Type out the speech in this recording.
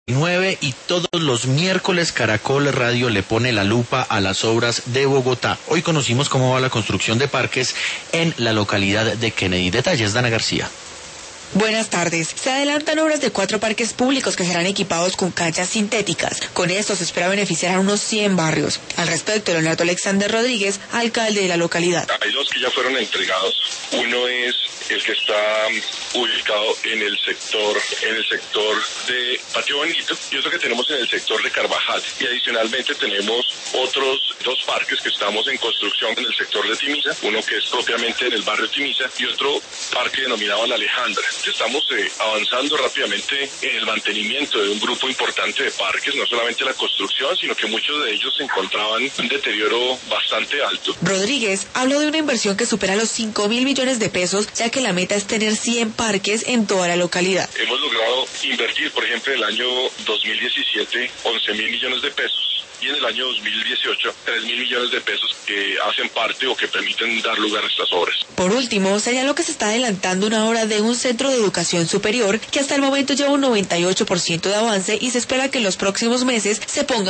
y todos los miércoles Caracol Radio le pone la lupa a las obras de Bogotá. Hoy conocimos cómo va la construcción de parques en la localidad de Kennedy. Detalles, Dana García. Buenas tardes. Se adelantan obras de 4 parques públicos que serán equipados con canchas sintéticas. Con esto se espera beneficiar a unos 100 barrios. Al respecto, Leonardo Alexander Rodríguez, alcalde de la localidad. Hay 2 que ya fueron entregados. Uno es el que está ubicado en el sector de Patio Bonito y otro que tenemos en el sector de Carvajal. Y adicionalmente tenemos otros 2 parques que estamos en construcción en el sector de Timisa, uno que es propiamente en el barrio Timisa y otro parque denominado La Alejandra. Estamos avanzando rápidamente en el mantenimiento de un grupo importante de parques, no solamente la construcción, sino que muchos de ellos se encontraban en un deterioro bastante alto. Rodríguez habló de una inversión que supera los 5.000 millones de pesos, ya que la meta es tener 100 parques en toda la localidad. Hemos logrado invertir, por ejemplo, en el año 2017, 11.000 millones de pesos. Y en el año 2018, 3.000 millones de pesos que hacen parte o que permiten dar lugar a estas obras. Por último, señaló que se está adelantando una obra de un centro de educación superior que hasta el momento lleva un 98% de avance y se espera que en los próximos meses se ponga